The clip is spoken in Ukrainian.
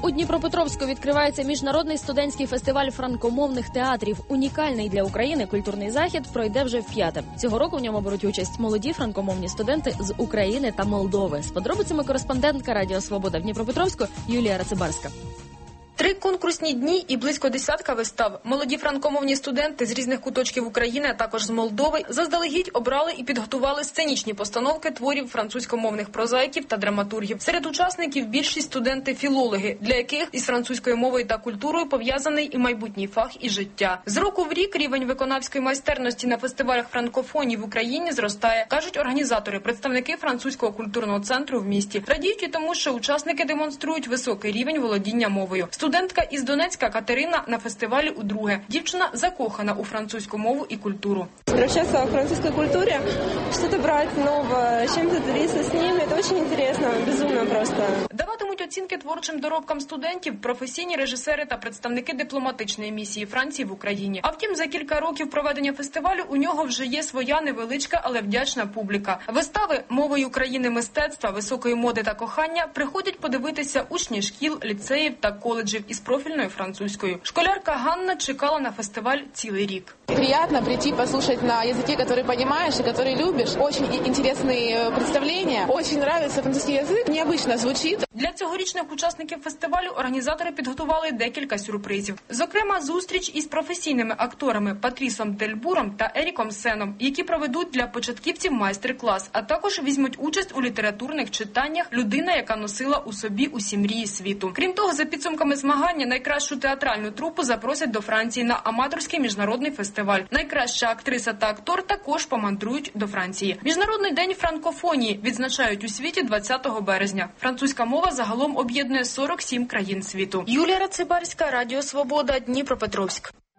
У Дніпропетровську відкривається міжнародний студентський фестиваль франкомовних театрів. Унікальний для України культурний захід пройде вже вп'яте. Цього року в ньому беруть участь молоді франкомовні студенти з України та Молдови. З подробицями кореспондентка Радіо Свобода в Дніпропетровську Юлія Рацибарська. 3 конкурсні дні і близько десятка вистав. Молоді франкомовні студенти з різних куточків України, а також з Молдови, заздалегідь обрали і підготували сценічні постановки творів французькомовних прозаїків та драматургів. Серед учасників більшість студенти-філологи, для яких із французькою мовою та культурою пов'язаний і майбутній фах, і життя. З року в рік рівень виконавської майстерності на фестивалях франкофонії в Україні зростає, кажуть організатори, представники французького культурного центру в місті. Радіють і тому, що учасники демонструють високий рівень володіння мовою. Студентка із Донецька Катерина на фестивалі удруге. Дівчина закохана у французьку мову і культуру. Возвращаться к французской культуре, что-то брать новое, чем-то делиться с ними, это очень интересно, безумно просто. Даватимуть оцінки творчим доробкам студентів професійні режисери та представники дипломатичної місії Франції в Україні. А втім, за кілька років проведення фестивалю у нього вже є своя невеличка, але вдячна публіка. Вистави мовою країни мистецтва, високої моди та кохання приходять подивитися учні шкіл, ліцеїв та коледжів із профільною французькою. Школярка Ганна чекала на фестиваль цілий рік. Приятно прийти послушать на языке, который понимаешь и который любишь. Очень интересные представления. Очень нравится французский язык, необычно звучит. Для цьогорічних учасників фестивалю організатори підготували декілька сюрпризів. Зокрема, зустріч із професійними акторами Патрісом Дельбуром та Еріком Сеном, які проведуть для початківців майстер-клас, а також візьмуть участь у літературних читаннях людина, яка носила у собі усі мрії світу. Крім того, за підсумками змагання найкращу театральну трупу запросять до Франції на аматорський міжнародний фестиваль. Найкраща актриса та актор також помандрують до Франції. Міжнародний день франкофонії відзначають у світі 20 березня. Французька мова загалом об'єднує 47 країн світу. Юлія Рацибарська, Радіо Свобода, Дніпропетровськ.